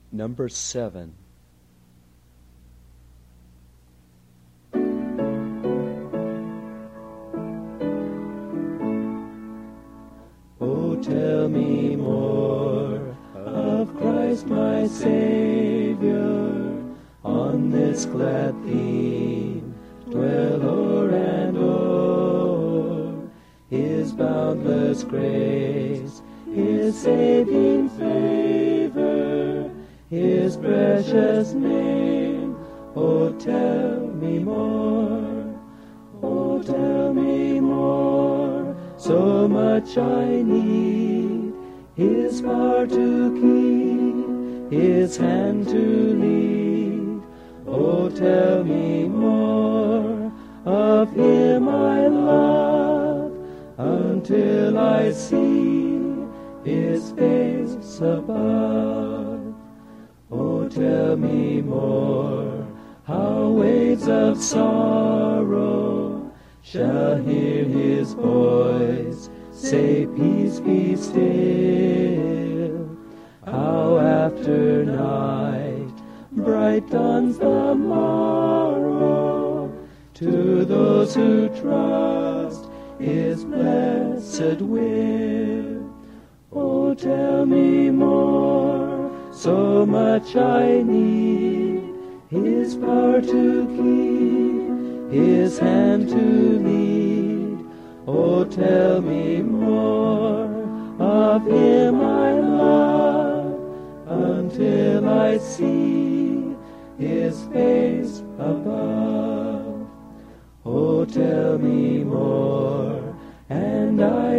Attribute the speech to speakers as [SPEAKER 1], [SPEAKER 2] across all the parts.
[SPEAKER 1] Number 7.
[SPEAKER 2] Oh, tell me more of Christ my Savior. On this glad theme dwell o'er and o'er. His boundless grace, His saving favor, His precious name. Oh, tell me more. Oh, tell me more. So much I need His power to keep, His hand to lead. Oh, tell me more of Him I love, until I see His face above. Oh, tell me more how waves of sorrow shall hear His voice say, peace be still. How after night bright dawns the morrow, to those who trust His blessed will. Oh, tell me more, so much I need His power to keep, His hand to lead. Oh, tell me more of Him I love, until I see His face above. Oh, tell me more, and I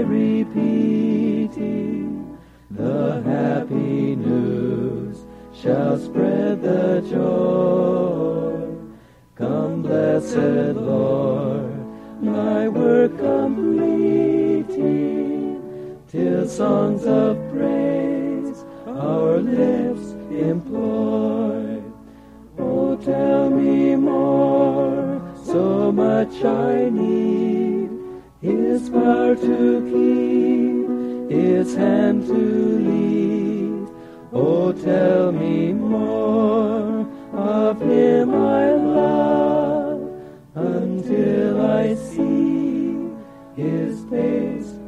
[SPEAKER 2] repeating, the happy news shall spread the joy. Come, blessed Lord, my work completing, till songs of praise our lips employ. Oh, tell me more, so much I need His power to keep, His hand to lead. Oh, tell me more of Him I love, until I see His face